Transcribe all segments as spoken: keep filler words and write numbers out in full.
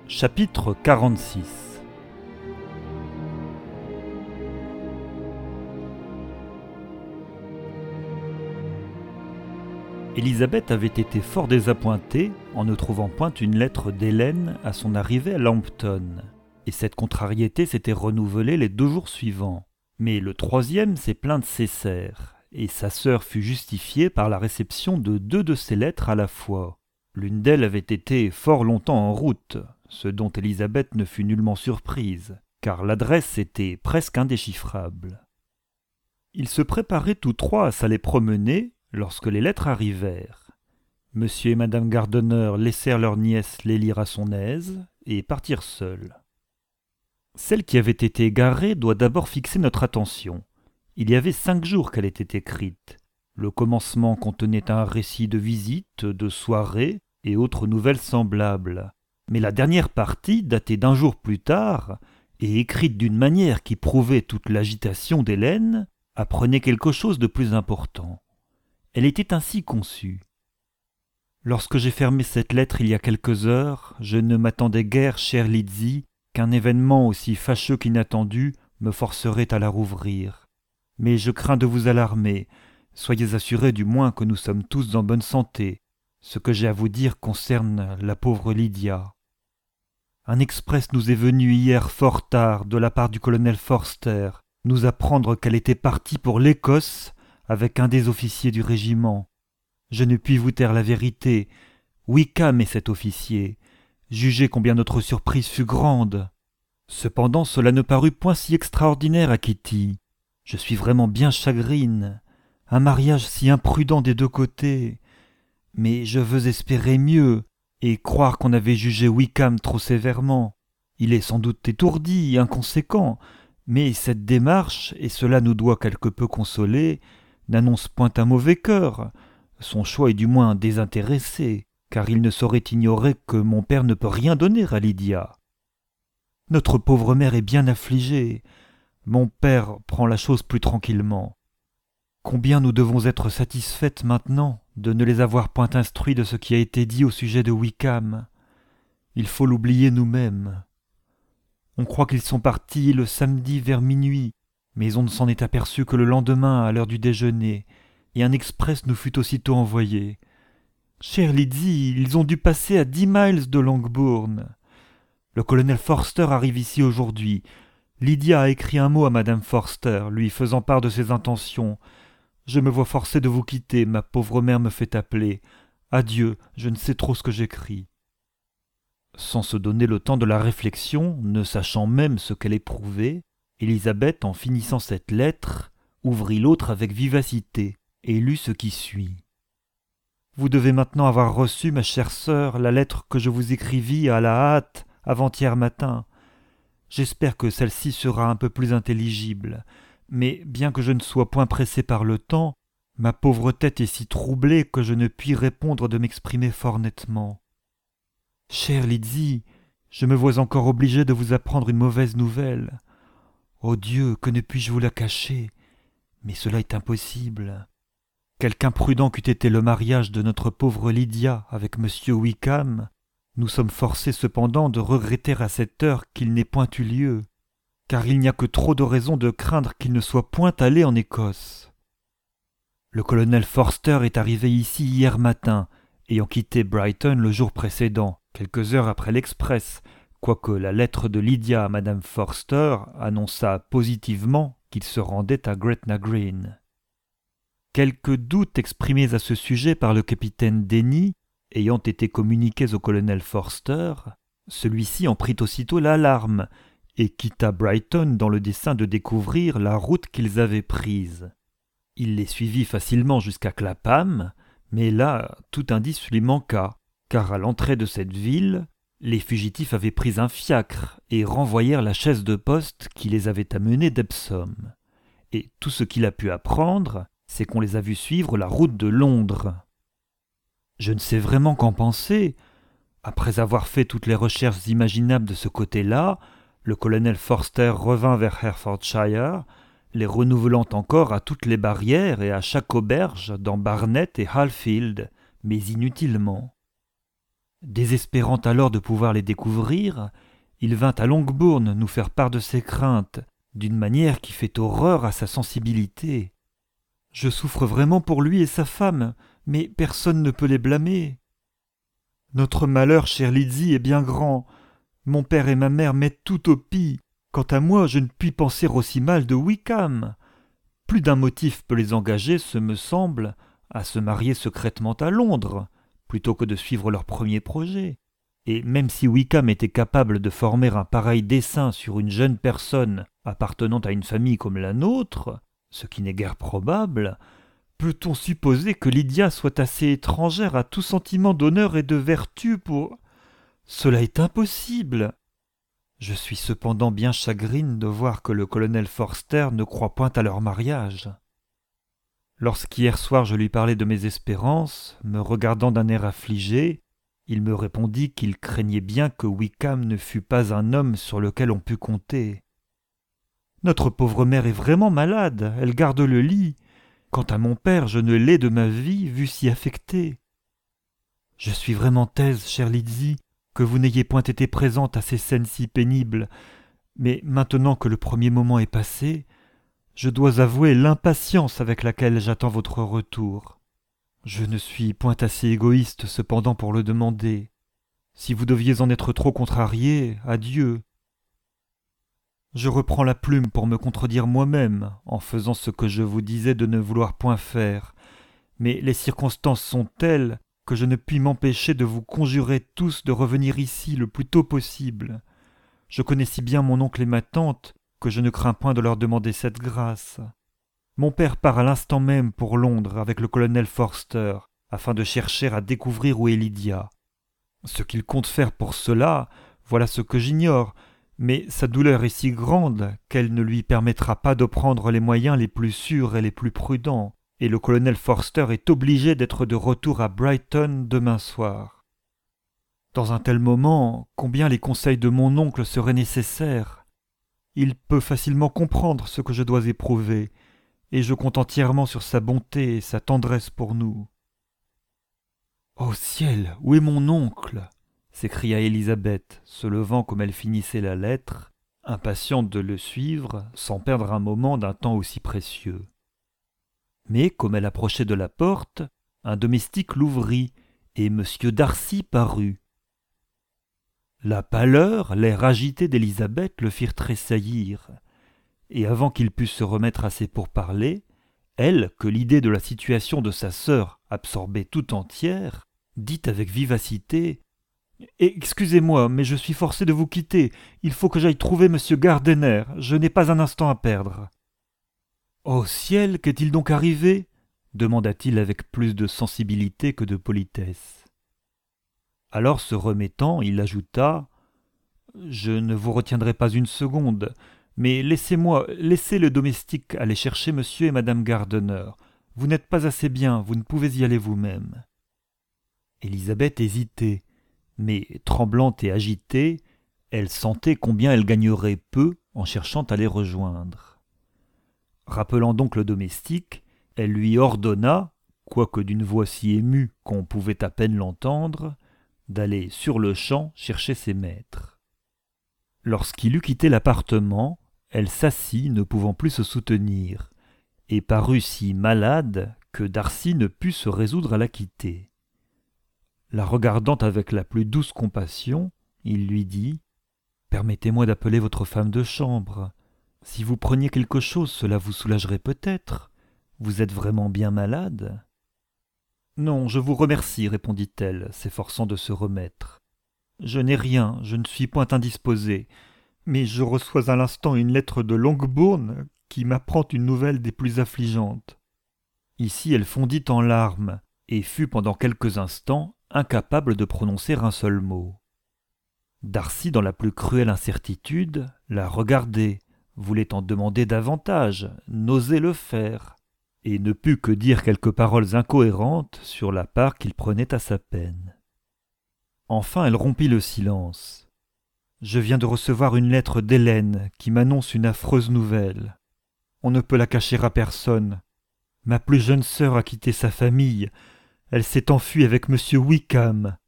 Chapitre quarante-six. Élisabeth avait été fort désappointée en ne trouvant point une lettre d'Hélène à son arrivée à Lambton, et cette contrariété s'était renouvelée les deux jours suivants. Mais le troisième, ses plaintes cessèrent, et sa sœur fut justifiée par la réception de deux de ses lettres à la fois. L'une d'elles avait été fort longtemps en route, ce dont Élisabeth ne fut nullement surprise, car l'adresse était presque indéchiffrable. Ils se préparaient tous trois à s'aller promener lorsque les lettres arrivèrent. Monsieur et madame Gardiner laissèrent leur nièce les lire à son aise et partirent seuls. Celle qui avait été égarée doit d'abord fixer notre attention. Il y avait cinq jours qu'elle était écrite. Le commencement contenait un récit de visites, de soirées et autres nouvelles semblables. Mais la dernière partie, datée d'un jour plus tard, et écrite d'une manière qui prouvait toute l'agitation d'Hélène, apprenait quelque chose de plus important. Elle était ainsi conçue. Lorsque j'ai fermé cette lettre il y a quelques heures, je ne m'attendais guère, chère Lizzie, qu'un événement aussi fâcheux qu'inattendu me forcerait à la rouvrir. Mais je crains de vous alarmer. Soyez assurés du moins que nous sommes tous en bonne santé. Ce que j'ai à vous dire concerne la pauvre Lydia. Un express nous est venu hier fort tard de la part du colonel Forster, nous apprendre qu'elle était partie pour l'Écosse avec un des officiers du régiment. Je ne puis vous taire la vérité. Wickham est cet officier. Jugez combien notre surprise fut grande. Cependant, cela ne parut point si extraordinaire à Kitty. Je suis vraiment bien chagrine. Un mariage si imprudent des deux côtés. Mais je veux espérer mieux, et croire qu'on avait jugé Wickham trop sévèrement. Il est sans doute étourdi, inconséquent, mais cette démarche, et cela nous doit quelque peu consoler, n'annonce point un mauvais cœur. Son choix est du moins désintéressé, car il ne saurait ignorer que mon père ne peut rien donner à Lydia. Notre pauvre mère est bien affligée. Mon père prend la chose plus tranquillement. Combien nous devons être satisfaites maintenant de ne les avoir point instruits de ce qui a été dit au sujet de Wickham. Il faut l'oublier nous-mêmes. On croit qu'ils sont partis le samedi vers minuit, mais on ne s'en est aperçu que le lendemain à l'heure du déjeuner, et un express nous fut aussitôt envoyé. Chère Lydie, ils ont dû passer à dix miles de Longbourn. Le colonel Forster arrive ici aujourd'hui. Lydia a écrit un mot à madame Forster, lui faisant part de ses intentions. Je me vois forcé de vous quitter, ma pauvre mère me fait appeler. Adieu, je ne sais trop ce que j'écris. Sans se donner le temps de la réflexion, ne sachant même ce qu'elle éprouvait, Élisabeth, en finissant cette lettre, ouvrit l'autre avec vivacité et lut ce qui suit. Vous devez maintenant avoir reçu, ma chère sœur, la lettre que je vous écrivis à la hâte avant-hier matin. J'espère que celle-ci sera un peu plus intelligible. Mais bien que je ne sois point pressé par le temps, ma pauvre tête est si troublée que je ne puis répondre de m'exprimer fort nettement. Chère Lydie, je me vois encore obligé de vous apprendre une mauvaise nouvelle. Ô Dieu, que ne puis-je vous la cacher? Mais cela est impossible. Quelque imprudent qu'eût été le mariage de notre pauvre Lydia avec monsieur Wickham, nous sommes forcés cependant de regretter à cette heure qu'il n'ait point eu lieu, car il n'y a que trop de raisons de craindre qu'il ne soit point allé en Écosse. Le colonel Forster est arrivé ici hier matin, ayant quitté Brighton le jour précédent, quelques heures après l'express, quoique la lettre de Lydia à madame Forster annonçât positivement qu'il se rendait à Gretna Green. Quelques doutes exprimés à ce sujet par le capitaine Denny, ayant été communiqués au colonel Forster, celui-ci en prit aussitôt l'alarme, et quitta Brighton dans le dessein de découvrir la route qu'ils avaient prise. Il les suivit facilement jusqu'à Clapham, mais là tout indice lui manqua, car à l'entrée de cette ville, les fugitifs avaient pris un fiacre et renvoyèrent la chaise de poste qui les avait amenés d'Epsom. Et tout ce qu'il a pu apprendre, c'est qu'on les a vus suivre la route de Londres. Je ne sais vraiment qu'en penser. Après avoir fait toutes les recherches imaginables de ce côté-là, le colonel Forster revint vers Herefordshire, les renouvelant encore à toutes les barrières et à chaque auberge dans Barnet et Halfield, mais inutilement. Désespérant alors de pouvoir les découvrir, il vint à Longbourn nous faire part de ses craintes, d'une manière qui fait horreur à sa sensibilité. Je souffre vraiment pour lui et sa femme, mais personne ne peut les blâmer. Notre malheur, chère Lydie, est bien grand. Mon père et ma mère mettent tout au pis. Quant à moi, je ne puis penser aussi mal de Wickham. Plus d'un motif peut les engager, ce me semble, à se marier secrètement à Londres, plutôt que de suivre leur premier projet. Et même si Wickham était capable de former un pareil dessein sur une jeune personne appartenant à une famille comme la nôtre, ce qui n'est guère probable, peut-on supposer que Lydia soit assez étrangère à tout sentiment d'honneur et de vertu pour... Cela est impossible. Je suis cependant bien chagrine de voir que le colonel Forster ne croit point à leur mariage. Lorsqu'hier soir je lui parlais de mes espérances, me regardant d'un air affligé, il me répondit qu'il craignait bien que Wickham ne fût pas un homme sur lequel on pût compter. Notre pauvre mère est vraiment malade, elle garde le lit. Quant à mon père, je ne l'ai de ma vie vu si affecté. Je suis vraiment aise, chère Lydie, que vous n'ayez point été présente à ces scènes si pénibles, mais maintenant que le premier moment est passé, je dois avouer l'impatience avec laquelle j'attends votre retour. Je ne suis point assez égoïste cependant pour le demander. Si vous deviez en être trop contrarié, adieu. Je reprends la plume pour me contredire moi-même, en faisant ce que je vous disais de ne vouloir point faire, mais les circonstances sont telles que je ne puis m'empêcher de vous conjurer tous de revenir ici le plus tôt possible. Je connais si bien mon oncle et ma tante que je ne crains point de leur demander cette grâce. Mon père part à l'instant même pour Londres avec le colonel Forster, afin de chercher à découvrir où est Lydia. Ce qu'il compte faire pour cela, voilà ce que j'ignore, mais sa douleur est si grande qu'elle ne lui permettra pas de prendre les moyens les plus sûrs et les plus prudents, et le colonel Forster est obligé d'être de retour à Brighton demain soir. Dans un tel moment, combien les conseils de mon oncle seraient nécessaires. Il peut facilement comprendre ce que je dois éprouver, et je compte entièrement sur sa bonté et sa tendresse pour nous. « Ô ciel, où est mon oncle ?» s'écria Élisabeth, se levant comme elle finissait la lettre, impatiente de le suivre, sans perdre un moment d'un temps aussi précieux. Mais, comme elle approchait de la porte, un domestique l'ouvrit, et M. Darcy parut. La pâleur, l'air agité d'Élisabeth le firent tressaillir, et avant qu'il pût se remettre à ses pourparlers, elle, que l'idée de la situation de sa sœur absorbait tout entière, dit avec vivacité « Excusez-moi, mais je suis forcée de vous quitter. Il faut que j'aille trouver M. Gardiner. Je n'ai pas un instant à perdre. »« Ô ciel, qu'est-il donc arrivé ?» demanda-t-il avec plus de sensibilité que de politesse. Alors, se remettant, il ajouta « Je ne vous retiendrai pas une seconde, mais laissez-moi, laissez le domestique aller chercher monsieur et madame Gardiner. Vous n'êtes pas assez bien, vous ne pouvez y aller vous-même. » Élisabeth hésitait, mais tremblante et agitée, elle sentait combien elle gagnerait peu en cherchant à les rejoindre. Rappelant donc le domestique, elle lui ordonna, quoique d'une voix si émue qu'on pouvait à peine l'entendre, d'aller sur-le-champ chercher ses maîtres. Lorsqu'il eut quitté l'appartement, elle s'assit, ne pouvant plus se soutenir, et parut si malade que Darcy ne put se résoudre à la quitter. La regardant avec la plus douce compassion, il lui dit « Permettez-moi d'appeler votre femme de chambre. Si vous preniez quelque chose, cela vous soulagerait peut-être. Vous êtes vraiment bien malade ?» « Non, je vous remercie, répondit-elle, s'efforçant de se remettre. Je n'ai rien, je ne suis point indisposée, mais je reçois à l'instant une lettre de Longbourn qui m'apprend une nouvelle des plus affligeantes. » Ici elle fondit en larmes, et fut pendant quelques instants incapable de prononcer un seul mot. Darcy, dans la plus cruelle incertitude, la regardait, voulait en demander davantage, n'osait le faire, et ne put que dire quelques paroles incohérentes sur la part qu'il prenait à sa peine. Enfin elle rompit le silence. « Je viens de recevoir une lettre d'Hélène qui m'annonce une affreuse nouvelle. On ne peut la cacher à personne. Ma plus jeune sœur a quitté sa famille. Elle s'est enfuie avec M. Wickham.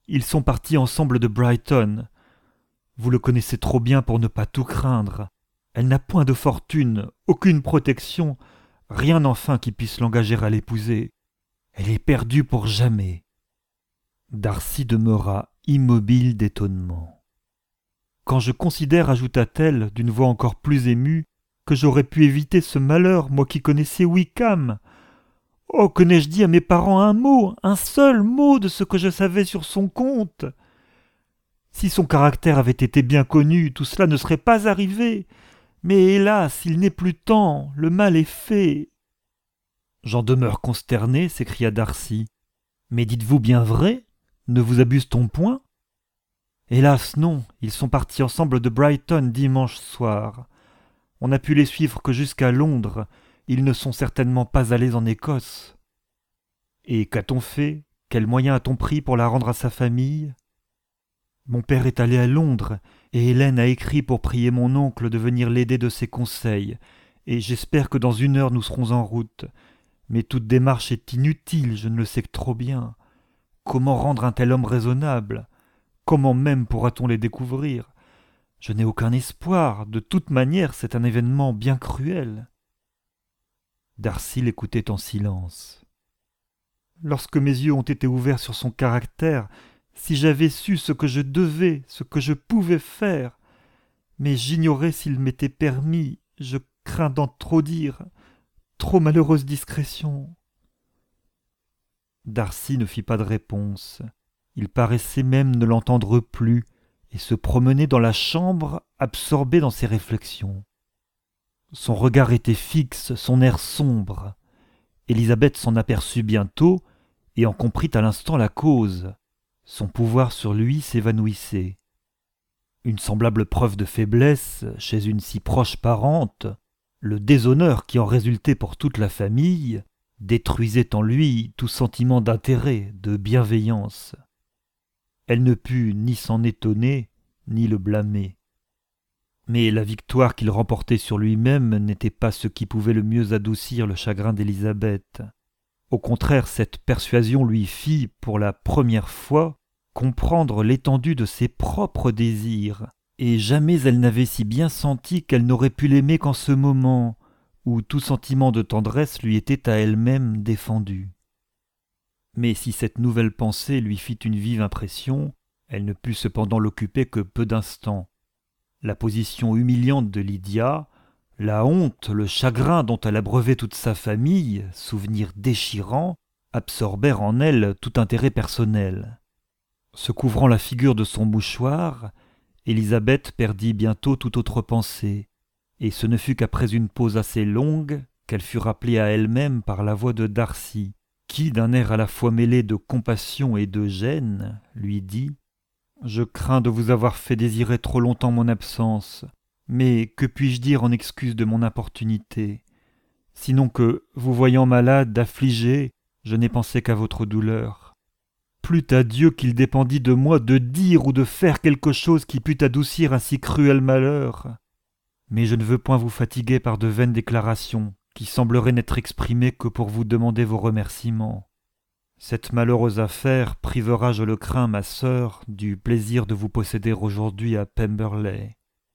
Ils sont partis ensemble de Brighton. Vous le connaissez trop bien pour ne pas tout craindre. Elle n'a point de fortune, aucune protection, rien enfin qui puisse l'engager à l'épouser. Elle est perdue pour jamais. » Darcy demeura immobile d'étonnement. « Quand je considère, ajouta-t-elle d'une voix encore plus émue, que j'aurais pu éviter ce malheur, moi qui connaissais Wickham. Oh, que n'ai-je dit à mes parents un mot, un seul mot de ce que je savais sur son compte? Si son caractère avait été bien connu, tout cela ne serait pas arrivé. Mais hélas, il n'est plus temps, le mal est fait. »« J'en demeure consterné, s'écria Darcy. Mais dites-vous bien vrai? Ne vous abuse-t-on point? » ?»« Hélas, non, ils sont partis ensemble de Brighton dimanche soir. On n'a pu les suivre que jusqu'à Londres. Ils ne sont certainement pas allés en Écosse. »« Et qu'a-t-on fait? Quels moyens a-t-on pris pour la rendre à sa famille? » ?»« Mon père est allé à Londres, et Hélène a écrit pour prier mon oncle de venir l'aider de ses conseils, et j'espère que dans une heure nous serons en route. Mais toute démarche est inutile, je ne le sais que trop bien. Comment rendre un tel homme raisonnable? Comment même pourra-t-on les découvrir? Je n'ai aucun espoir, de toute manière c'est un événement bien cruel. » Darcy l'écoutait en silence. « Lorsque mes yeux ont été ouverts sur son caractère, si j'avais su ce que je devais, ce que je pouvais faire, mais j'ignorais s'il m'était permis, je crains d'en trop dire, trop malheureuse discrétion. » Darcy ne fit pas de réponse. Il paraissait même ne l'entendre plus et se promenait dans la chambre, absorbé dans ses réflexions. Son regard était fixe, son air sombre. Élisabeth s'en aperçut bientôt et en comprit à l'instant la cause. Son pouvoir sur lui s'évanouissait. Une semblable preuve de faiblesse chez une si proche parente, le déshonneur qui en résultait pour toute la famille, détruisait en lui tout sentiment d'intérêt, de bienveillance. Elle ne put ni s'en étonner, ni le blâmer. Mais la victoire qu'il remportait sur lui-même n'était pas ce qui pouvait le mieux adoucir le chagrin d'Élisabeth. Au contraire, cette persuasion lui fit, pour la première fois, comprendre l'étendue de ses propres désirs, et jamais elle n'avait si bien senti qu'elle n'aurait pu l'aimer qu'en ce moment, où tout sentiment de tendresse lui était à elle-même défendu. Mais si cette nouvelle pensée lui fit une vive impression, elle ne put cependant l'occuper que peu d'instants. La position humiliante de Lydia, la honte, le chagrin dont elle abreuvait toute sa famille, souvenirs déchirants, absorbèrent en elle tout intérêt personnel. Se couvrant la figure de son mouchoir, Élisabeth perdit bientôt toute autre pensée, et ce ne fut qu'après une pause assez longue qu'elle fut rappelée à elle-même par la voix de Darcy, qui, d'un air à la fois mêlé de compassion et de gêne, lui dit « Je crains de vous avoir fait désirer trop longtemps mon absence, mais que puis-je dire en excuse de mon importunité? Sinon que, vous voyant malade, affligé, je n'ai pensé qu'à votre douleur. Plût à Dieu qu'il dépendît de moi de dire ou de faire quelque chose qui pût adoucir un si cruel malheur. Mais je ne veux point vous fatiguer par de vaines déclarations, qui sembleraient n'être exprimées que pour vous demander vos remerciements. Cette malheureuse affaire privera, je le crains, ma sœur, du plaisir de vous posséder aujourd'hui à Pemberley.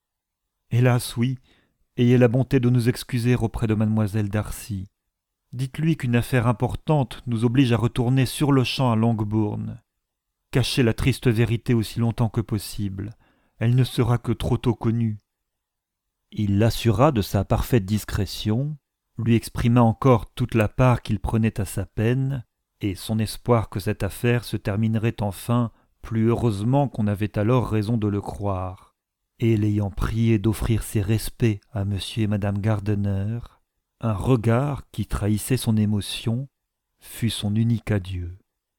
Hélas, oui, ayez la bonté de nous excuser auprès de mademoiselle Darcy. Dites-lui qu'une affaire importante nous oblige à retourner sur-le-champ à Longbourn. Cachez la triste vérité aussi longtemps que possible. Elle ne sera que trop tôt connue. » Il l'assura de sa parfaite discrétion, lui exprima encore toute la part qu'il prenait à sa peine, et son espoir que cette affaire se terminerait enfin plus heureusement qu'on avait alors raison de le croire. Et l'ayant prié d'offrir ses respects à monsieur et madame Gardiner, un regard qui trahissait son émotion fut son unique adieu.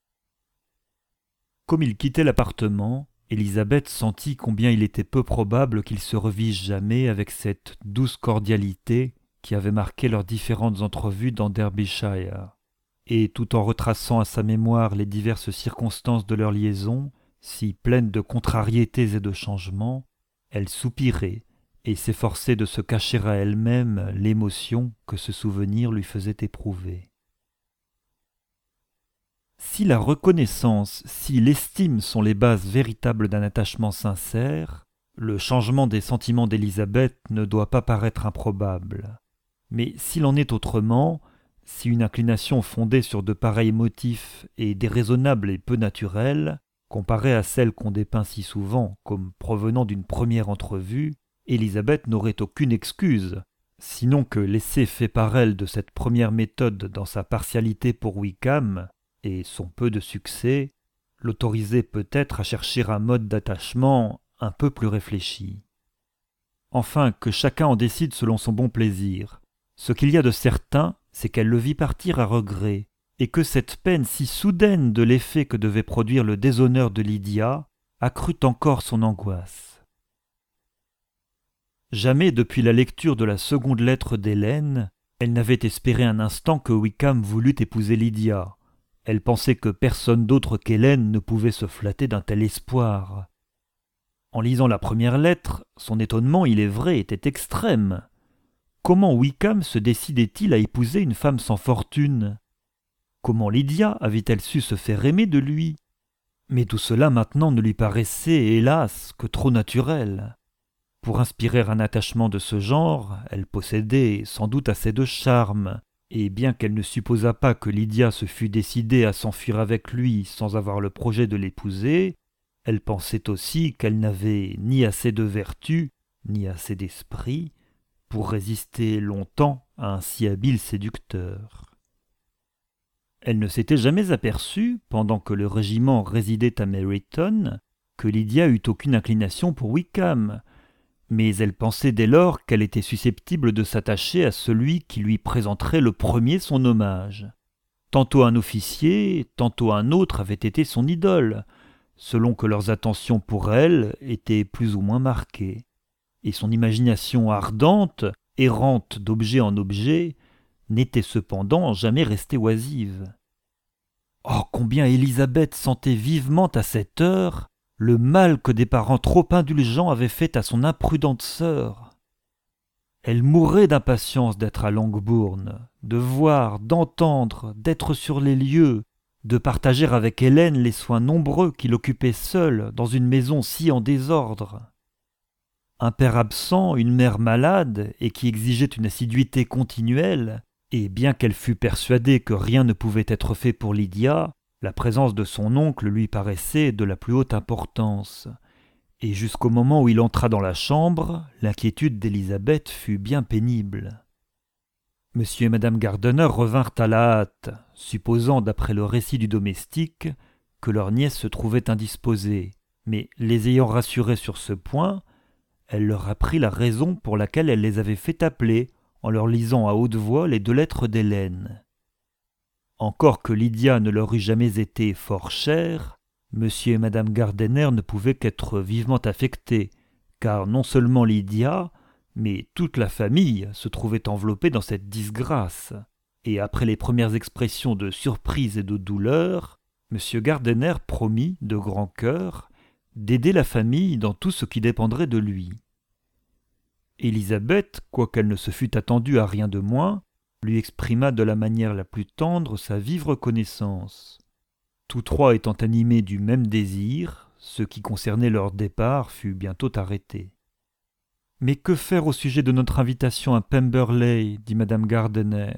Comme il quittait l'appartement, Élisabeth sentit combien il était peu probable qu'ils se revissent jamais avec cette douce cordialité qui avait marqué leurs différentes entrevues dans Derbyshire. Et tout en retraçant à sa mémoire les diverses circonstances de leur liaison, si pleines de contrariétés et de changements, elle soupirait et s'efforçait de se cacher à elle-même l'émotion que ce souvenir lui faisait éprouver. Si la reconnaissance, si l'estime sont les bases véritables d'un attachement sincère, le changement des sentiments d'Élisabeth ne doit pas paraître improbable. Mais s'il en est autrement, si une inclination fondée sur de pareils motifs est déraisonnable et peu naturelle, comparée à celle qu'on dépeint si souvent comme provenant d'une première entrevue, Élisabeth n'aurait aucune excuse, sinon que l'essai fait par elle de cette première méthode dans sa partialité pour Wickham, et son peu de succès, l'autorisait peut-être à chercher un mode d'attachement un peu plus réfléchi. Enfin, que chacun en décide selon son bon plaisir. Ce qu'il y a de certain, c'est qu'elle le vit partir à regret, et que cette peine si soudaine de l'effet que devait produire le déshonneur de Lydia accrut encore son angoisse. Jamais depuis la lecture de la seconde lettre d'Hélène, elle n'avait espéré un instant que Wickham voulût épouser Lydia. Elle pensait que personne d'autre qu'Hélène ne pouvait se flatter d'un tel espoir. En lisant la première lettre, son étonnement, il est vrai, était extrême. Comment Wickham se décidait-il à épouser une femme sans fortune ? Comment Lydia avait-elle su se faire aimer de lui ? Mais tout cela maintenant ne lui paraissait, hélas, que trop naturel. Pour inspirer un attachement de ce genre, elle possédait sans doute assez de charme, et bien qu'elle ne supposât pas que Lydia se fût décidée à s'enfuir avec lui sans avoir le projet de l'épouser, elle pensait aussi qu'elle n'avait ni assez de vertu, ni assez d'esprit, pour résister longtemps à un si habile séducteur. Elle ne s'était jamais aperçue, pendant que le régiment résidait à Meryton, que Lydia eût aucune inclination pour Wickham, mais elle pensait dès lors qu'elle était susceptible de s'attacher à celui qui lui présenterait le premier son hommage. Tantôt un officier, tantôt un autre avait été son idole, selon que leurs attentions pour elle étaient plus ou moins marquées. Et son imagination ardente, errante d'objet en objet, n'était cependant jamais restée oisive. Oh, combien Élisabeth sentait vivement à cette heure le mal que des parents trop indulgents avaient fait à son imprudente sœur. Elle mourait d'impatience d'être à Langbourn, de voir, d'entendre, d'être sur les lieux, de partager avec Hélène les soins nombreux qu'il occupait seul dans une maison si en désordre. Un père absent, une mère malade, et qui exigeait une assiduité continuelle, et bien qu'elle fût persuadée que rien ne pouvait être fait pour Lydia, la présence de son oncle lui paraissait de la plus haute importance, et jusqu'au moment où il entra dans la chambre, l'inquiétude d'Élisabeth fut bien pénible. Monsieur et madame Gardiner revinrent à la hâte, supposant, d'après le récit du domestique, que leur nièce se trouvait indisposée, mais les ayant rassurés sur ce point, elle leur apprit la raison pour laquelle elle les avait fait appeler, en leur lisant à haute voix les deux lettres d'Hélène. Encore que Lydia ne leur eût jamais été fort chère, monsieur et madame Gardiner ne pouvaient qu'être vivement affectés, car non seulement Lydia, mais toute la famille se trouvait enveloppée dans cette disgrâce, et après les premières expressions de surprise et de douleur, monsieur Gardiner promit, de grand cœur, d'aider la famille dans tout ce qui dépendrait de lui. Élisabeth, quoiqu'elle ne se fût attendue à rien de moins, lui exprima de la manière la plus tendre sa vive reconnaissance. Tous trois étant animés du même désir, ce qui concernait leur départ fut bientôt arrêté. « Mais que faire au sujet de notre invitation à Pemberley » dit madame Gardiner.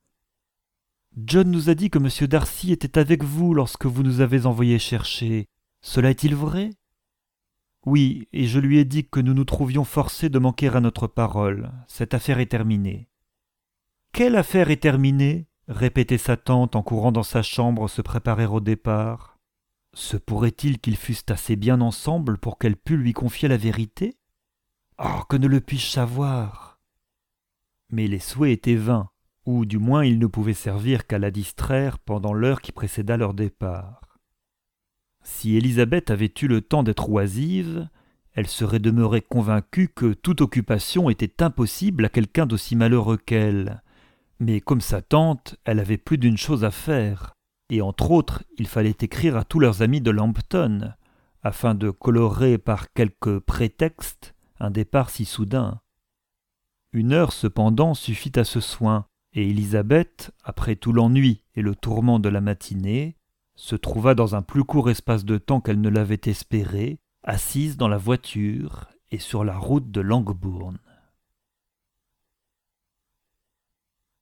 « John nous a dit que M. Darcy était avec vous lorsque vous nous avez envoyés chercher. Cela est-il vrai ?»« Oui, et je lui ai dit que nous nous trouvions forcés de manquer à notre parole. Cette affaire est terminée. » « Quelle affaire est terminée ?» répétait sa tante en courant dans sa chambre se préparer au départ. Se pourrait-il qu'ils fussent assez bien ensemble pour qu'elle pût lui confier la vérité ? Oh, que ne le puis-je savoir ? Mais les souhaits étaient vains, ou du moins ils ne pouvaient servir qu'à la distraire pendant l'heure qui précéda leur départ. Si Élisabeth avait eu le temps d'être oisive, elle serait demeurée convaincue que toute occupation était impossible à quelqu'un d'aussi malheureux qu'elle. Mais comme sa tante, elle avait plus d'une chose à faire, et entre autres, il fallait écrire à tous leurs amis de Lambton, afin de colorer par quelque prétexte un départ si soudain. Une heure cependant suffit à ce soin, et Élisabeth, après tout l'ennui et le tourment de la matinée, se trouva dans un plus court espace de temps qu'elle ne l'avait espéré, assise dans la voiture et sur la route de Langbourn.